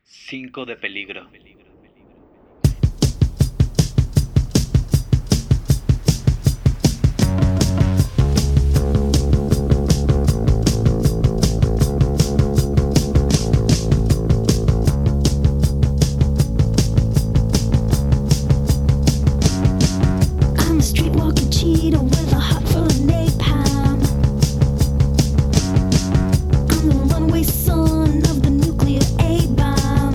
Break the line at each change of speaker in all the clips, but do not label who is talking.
5 de peligro.
I'm a streetwalking cheetah with a heart full of napalm. I'm the runaway son of the nuclear A-bomb.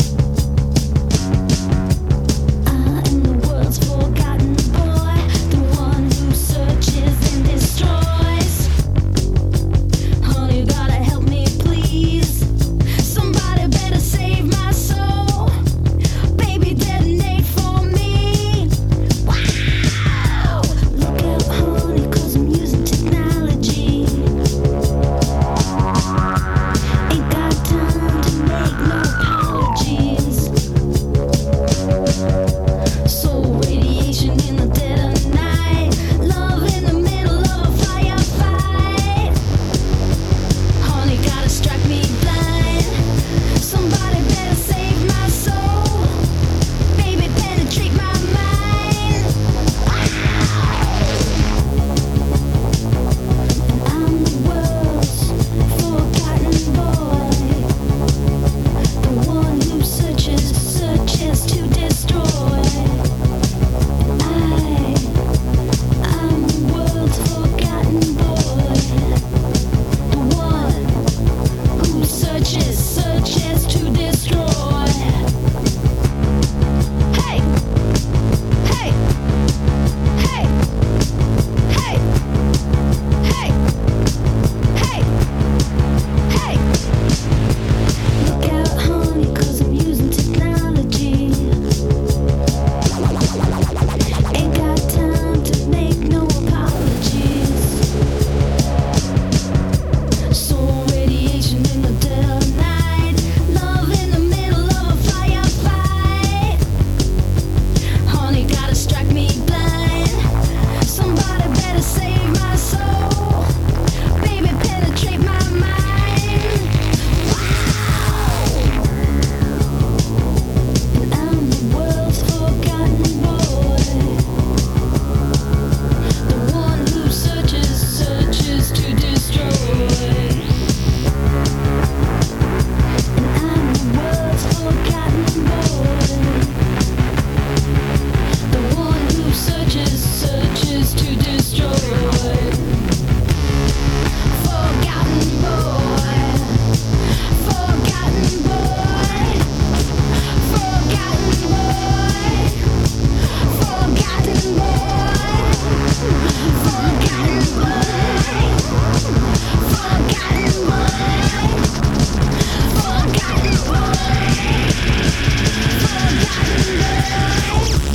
I am the world's forgotten boy, the one who searches and destroys. Honey, you gotta help me, please. Somebody better save my soul. Baby, detonate for me. Wow! Look out, honey, 'cause I'm using technology. Ain't got time to make no apologies. Soul radiation in the dead of night. Love in the middle of a firefight. Honey, gotta strike me blind. Somebody better save my soul. Baby, penetrate my mind. I'm the world's forgotten boy, the one who searches to destroy. I'm the world's forgotten boy, the one who searches to destroy. Hey, hey, hey, hey, hey, hey, hey. Look out, honey, 'cause I'm using technology. Ain't got time to make no apologies. Soul radiation in the dead of night. Love in the middle of a firefight. Honey, gotta strike me blind. Somebody better save my soul. Baby, penetrate my mind. Wow! And I'm the world's forgotten boy, the one who searches to destroy. And I'm the world's forgotten boy, the one who searches to destroy. Forgotten boy, forgotten boy, forgotten boy, forgotten boy, forgotten boy, forgotten boy, forgotten boy,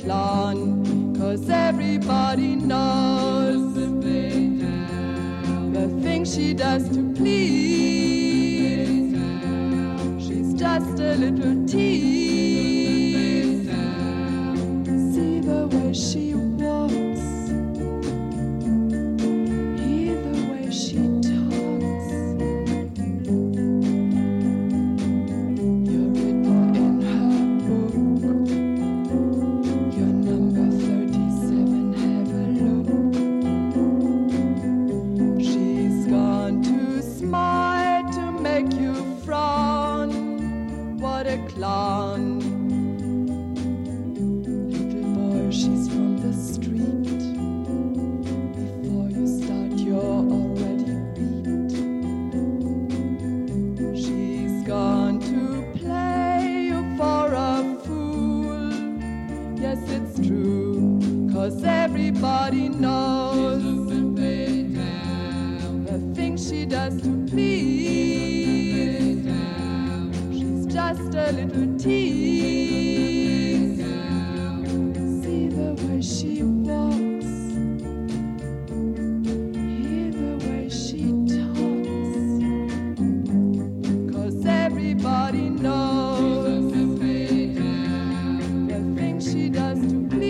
clown, 'cause everybody knows the things she does to please. She's just a little tease. See the way she walks, hear the way she talks. You're written in her book. You're number 37, have a look. She's gone to smile to make you frown. What a clown. Little boy, she's from the street. Before you start, you're already beat. She's gone to play you for a fool. Yes, it's true, 'cause everybody knows the things she does to please. She's just a little tease. See the way she walks, hear the way she talks, 'cause everybody knows the things she does to please.